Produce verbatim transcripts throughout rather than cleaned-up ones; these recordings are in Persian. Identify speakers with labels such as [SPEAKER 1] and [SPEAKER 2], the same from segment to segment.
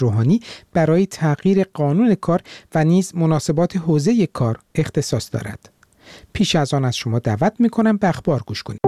[SPEAKER 1] روحانی برای تغییر قانون کار و نیز مناسبات حوزه کار اختصاص دارد. پیش از آن از شما دعوت می‌کنم به اخبار گوش کنید.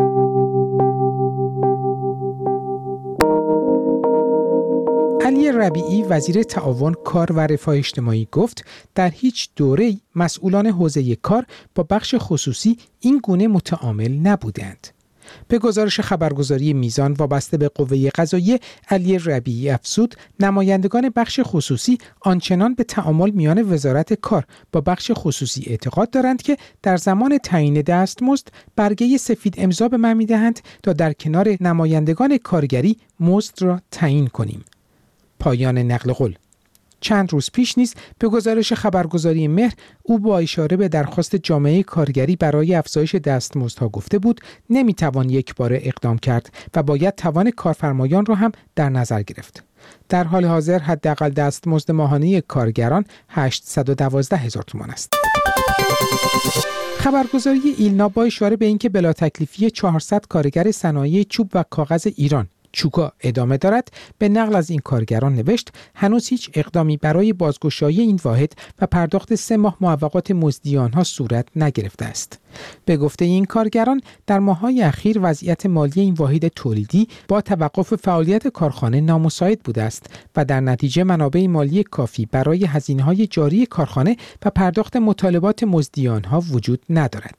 [SPEAKER 1] علی ربیعی وزیر تعاون کار و رفاه اجتماعی گفت در هیچ دوره‌ای مسئولان حوزه کار با بخش خصوصی این گونه متعامل نبودند. به گزارش خبرگزاری میزان وابسته به قوه قضاییه، علی ربیعی افزود نمایندگان بخش خصوصی آنچنان به تعامل میان وزارت کار با بخش خصوصی اعتقاد دارند که در زمان تعیین دستمزد برگه سفید امضا به من می‌دهند تا در کنار نمایندگان کارگری مزد را تعیین کنیم. پایان نقل قول. چند روز پیش نیز به گزارش خبرگزاری مهر او با اشاره به درخواست جامعه کارگری برای افزایش دستمزدها گفته بود نمیتوان یک باره اقدام کرد و باید توان کارفرمایان را هم در نظر گرفت. در حال حاضر حداقل دستمزد ماهانه کارگران هشتصد و دوازده هزار تومان است. خبرگزاری ایلنا با اشاره به اینکه بلا تکلیفی چهارصد کارگر صنایع چوب و کاغذ ایران چوکا ادامه دارد، به نقل از این کارگران نوشت هنوز هیچ اقدامی برای بازگشایی این واحد و پرداخت سه ماه معوقات مزدی آنها صورت نگرفته است. به گفته این کارگران در ماه‌های اخیر وضعیت مالی این واحد تولیدی با توقف فعالیت کارخانه نامساعد بوده است و در نتیجه منابع مالی کافی برای هزینه‌های جاری کارخانه و پرداخت مطالبات مزدی آنها وجود ندارد.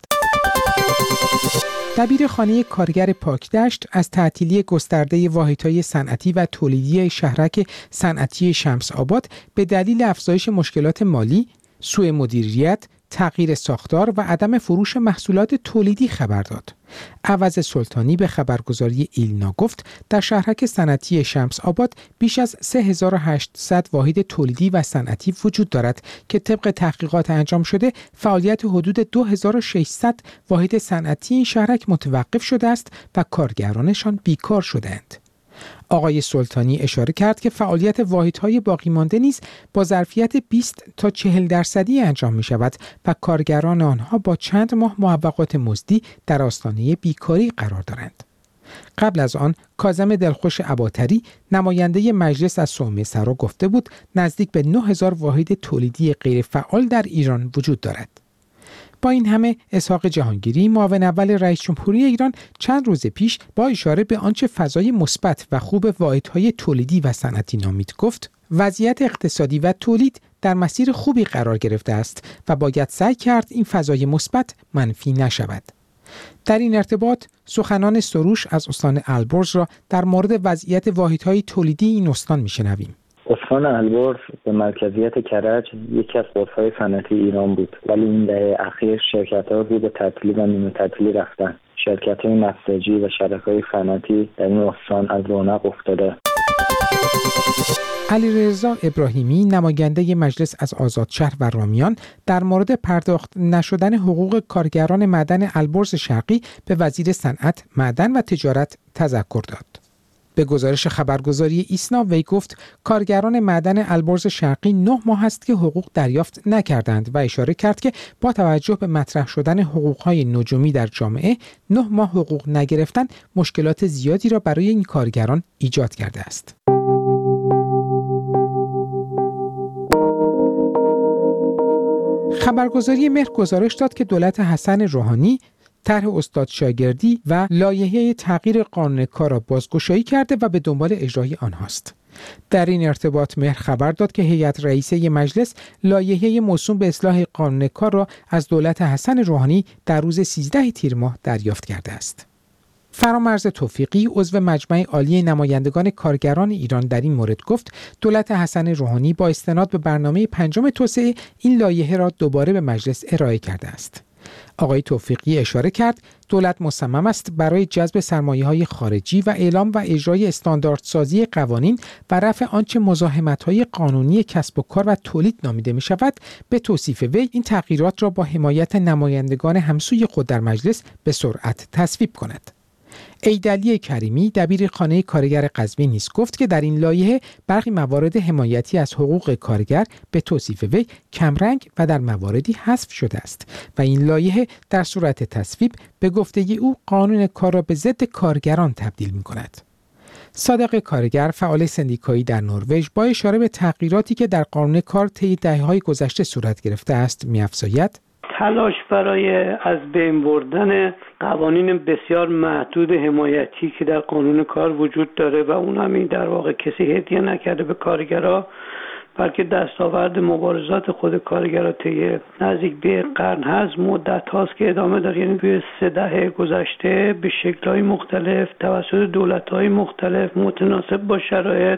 [SPEAKER 1] دبیرخانه کارگر پاکدشت از تعطیلی گسترده واحدهای صنعتی و تولیدی شهرک صنعتی شمس آباد به دلیل افزایش مشکلات مالی، سوء مدیریت، تغییر ساختار و عدم فروش محصولات تولیدی خبر داد. عوض سلطانی به خبرگزاری ایلنا گفت در شهرک صنعتی شمس آباد بیش از سه هزار و هشتصد واحد تولیدی و صنعتی وجود دارد که طبق تحقیقات انجام شده فعالیت حدود دو هزار و ششصد واحد صنعتی این شهرک متوقف شده است و کارگرانشان بیکار شدند. آقای سلطانی اشاره کرد که فعالیت واحدهای باقی مانده نیز با ظرفیت بیست تا چهل درصدی انجام می شود و کارگران آنها با چند ماه معوقات مزدی در آستانه بیکاری قرار دارند. قبل از آن کاظم دلخوش اباطری نماینده مجلس از صومعه سرا گفته بود نزدیک به نه هزار واحد تولیدی غیر فعال در ایران وجود دارد. با این همه اسحاق جهانگیری معاون اول رئیس جمهوری ایران چند روز پیش با اشاره به آنچه فضای مثبت و خوب واحدهای تولیدی و صنعتی نامید گفت وضعیت اقتصادی و تولید در مسیر خوبی قرار گرفته است و باید سعی کرد این فضای مثبت منفی نشود. در این ارتباط سخنان سروش از استان البرز را در مورد وضعیت واحدهای تولیدی این استان میشنویم.
[SPEAKER 2] استان البرز به مرکزیت کرج یکی از قطب‌های صنعتی ایران بود، ولی این دهه اخیر شرکت‌ها رو به تعطیلی و نیمه تعطیلی رفتن. شرکت‌های نساجی و شرکت‌های صنعتی در این استان از رونق افتاده.
[SPEAKER 1] علیرضا ابراهیمی نماینده مجلس از آزادشهر و رامیان در مورد پرداخت نشدن حقوق کارگران معدن البرز شرقی به وزیر صنعت، معدن و تجارت تذکر داد. به گزارش خبرگزاری ایسنا وی گفت کارگران معدن البرز شرقی نه ماه است که حقوق دریافت نکردند و اشاره کرد که با توجه به مطرح شدن حقوق‌های نجومی در جامعه نه ماه حقوق نگرفتن مشکلات زیادی را برای این کارگران ایجاد کرده است. خبرگزاری مهر گزارش داد که دولت حسن روحانی طرح استاد شاگردی و لایحه تغییر قانون کار را بازگشایی کرده و به دنبال اجرای آنهاست. در این ارتباط مهر خبر داد که هیئت رئیسه مجلس لایحه موسوم به اصلاح قانون کار را از دولت حسن روحانی در روز سیزده تیر ماه دریافت کرده است. فرامرز توفیقی عضو مجمع عالی نمایندگان کارگران ایران در این مورد گفت دولت حسن روحانی با استناد به برنامه پنجم توسعه این لایحه را دوباره به مجلس ارائه کرده است. آقای توفیقی اشاره کرد دولت مصمم است برای جذب سرمایه‌های خارجی و اعلام و اجرای استانداردسازی قوانین و رفع آنچه مزاحمت‌های قانونی کسب و کار و تولید نامیده می‌شود به توصیف وی این تغییرات را با حمایت نمایندگان همسوی خود در مجلس به سرعت تصویب کند. ایدعلی کریمی دبیر خانه کارگر قزوین نیز گفت که در این لایحه برخی موارد حمایتی از حقوق کارگر به توصیف وی کمرنگ و در مواردی حذف شده است و این لایحه در صورت تصویب به گفته او قانون کار را به ضد کارگران تبدیل می‌کند. صادق کارگر، فعال سندیکایی در نروژ، با اشاره به تغییراتی که در قانون کار طی دهه‌های گذشته صورت گرفته است، می‌افزاید:
[SPEAKER 3] تلاش برای از بین بردن قوانین بسیار محدود حمایتی که در قانون کار وجود داره و اون هم این در واقع کسی هدیه نکرده به کارگرها، بلکه دستاورد مبارزات خود کارگرها طی نزدیک به قرن هست، مدت هاست که ادامه داره. یعنی توی سه دهه گذشته به شکل‌های مختلف توسط دولت‌های مختلف متناسب با شرایط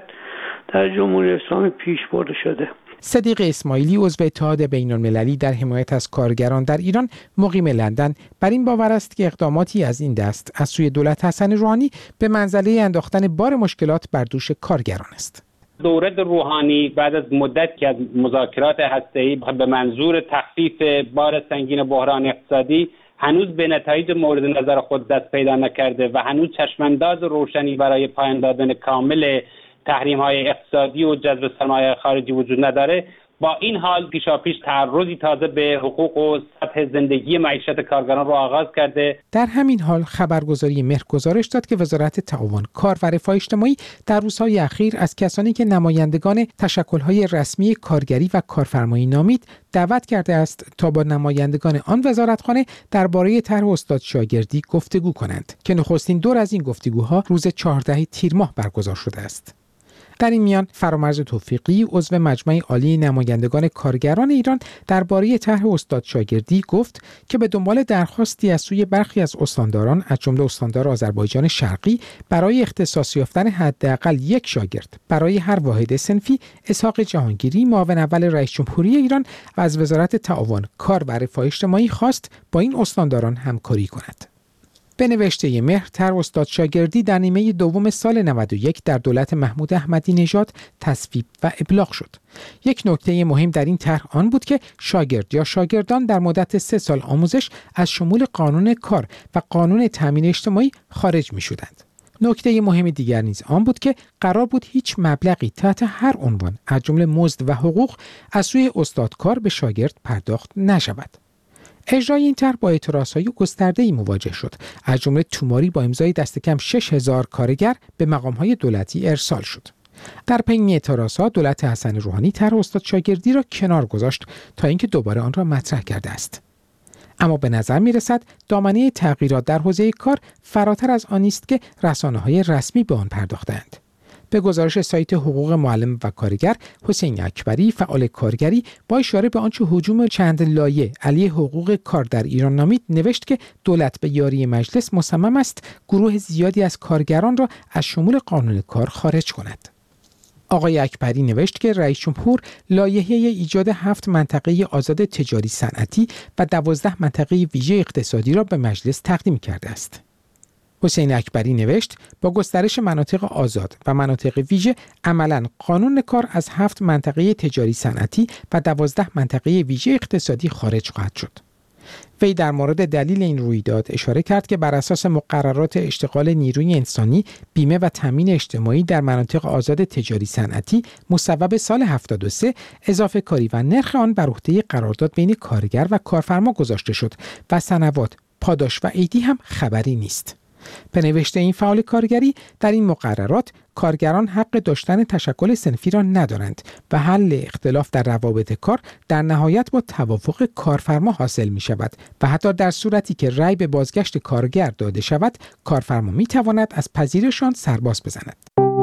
[SPEAKER 3] در جمهوری اسلامی پیش برده شده.
[SPEAKER 1] صدیق اسماعیلی، عضو اتحاد بین‌المللی در حمایت از کارگران در ایران، مقیم لندن، بر این باور است که اقداماتی از این دست از سوی دولت حسن روحانی به منزله انداختن بار مشکلات بر دوش کارگران است.
[SPEAKER 4] دولت روحانی بعد از مدت که از مذاکرات هسته‌ای به منظور تخفیف بار سنگین بحران اقتصادی هنوز به نتایج مورد نظر خود دست پیدا نکرده و هنوز چشمانداز روشنی برای پایان دادن کامل تحریم‌های اقتصادی و جذب سرمایه خارجی وجود نداره. با این حال پیشاپیش تعرضی تازه به حقوق و سطح زندگی معیشت کارگران را آغاز کرده.
[SPEAKER 1] در همین حال خبرگزاری مهر گزارش داد که وزارت تعاون، کار و رفاه اجتماعی در روزهای اخیر از کسانی که نمایندگان تشکل‌های رسمی کارگری و کارفرمایی نامید دعوت کرده است تا با نمایندگان آن وزارتخانه درباره طرح استاد شاگردی گفتگو کنند که نخستین دور از این گفتگوها روز چهاردهم تیر ماه برگزار شده است. در این میان فرامرز توفیقی، عضو مجمع عالی نمایندگان کارگران ایران، درباره طرح استاد شاگردی گفت که به دنبال درخواستی از سوی برخی از استانداران از جمله استاندار آذربایجان شرقی برای اختصاص یافتن حداقل یک شاگرد برای هر واحد صنفی، اسحاق جهانگیری، معاون اول رئیس جمهوری ایران و از وزارت تعاون، کار و رفاه اجتماعی خواست با این استانداران همکاری کند. به نوشته مهر، طرح استاد شاگردی در نیمه دوم سال نود و یک در دولت محمود احمدی نژاد تصویب و ابلاغ شد. یک نکته مهم در این طرح آن بود که شاگرد یا شاگردان در مدت سه سال آموزش از شمول قانون کار و قانون تامین اجتماعی خارج می شدند. نکته مهم دیگر نیز آن بود که قرار بود هیچ مبلغی تحت هر عنوان از جمله مزد و حقوق از سوی استادکار به شاگرد پرداخت نشود. اجرای این طرح با اعتراضهای گسترده‌ای مواجه شد، از جمله توماری با امضای دست کم شش هزار کارگر به مقام‌های دولتی ارسال شد. در پی این اعتراضات دولت حسن روحانی طرح استاد شاگردی را کنار گذاشت تا اینکه دوباره آن را مطرح کرده است. اما به نظر می‌رسد دامنه تغییرات در حوزه کار فراتر از آن است که رسانه‌های رسمی به آن پرداختند. به گزارش سایت حقوق معلم و کارگر، حسین اکبری، فعال کارگری، با اشاره به آنچه هجوم چند لایه علیه حقوق کار در ایران نامید، نوشت که دولت به یاری مجلس مصمم است گروه زیادی از کارگران را از شمول قانون کار خارج کند. آقای اکبری نوشت که رئیس جمهور لایحه ایجاد هفت منطقه آزاد تجاری صنعتی و دوازده منطقه ویژه اقتصادی را به مجلس تقدیم کرده است. حسین اکبری نوشت با گسترش مناطق آزاد و مناطق ویژه عملاً قانون کار از هفت منطقه تجاری صنعتی و دوازده منطقه ویژه اقتصادی خارج خواهد شد. وی در مورد دلیل این رویداد اشاره کرد که بر اساس مقررات اشتغال نیروی انسانی، بیمه و تامین اجتماعی در مناطق آزاد تجاری صنعتی مصوب سال هفتاد و سه اضافه کاری و نرخ آن بر عهده قرارداد بین کارگر و کارفرما گذاشته شد و سنوات، پاداش و عیدی هم خبری نیست. به نوشته این فعال کارگری، در این مقررات کارگران حق داشتن تشکل صنفی را ندارند و حل اختلاف در روابط کار در نهایت با توافق کارفرما حاصل می شود و حتی در صورتی که رأی به بازگشت کارگر داده شود، کارفرما می تواند از پذیرشان سرباز بزند.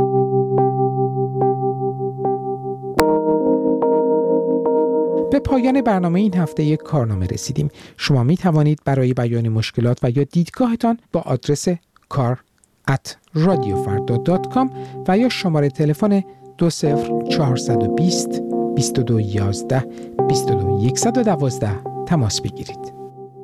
[SPEAKER 1] به پایان برنامه این هفته یک کارنامه رسیدیم. شما می توانید برای بیان مشکلات و یا دیدگاهتان با آدرس کار ات رادیو فردا دات کام و یا شماره تلفن دو صفر چهارصد و بیست بیست و دو یازده بیست و دو صد و دوازده تماس بگیرید.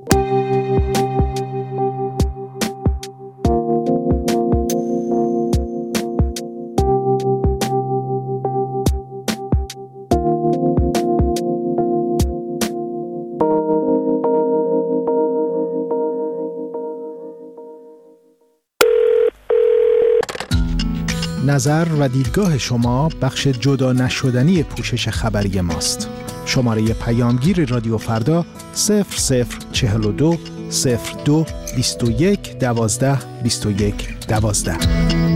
[SPEAKER 5] نظر و دیدگاه شما بخش جدا نشدنی پوشش خبری ماست. شماره پیامگیر رادیو فردا صفر صفر چهل و دو صفر دو بیست و یک دوازده بیست و یک دوازده.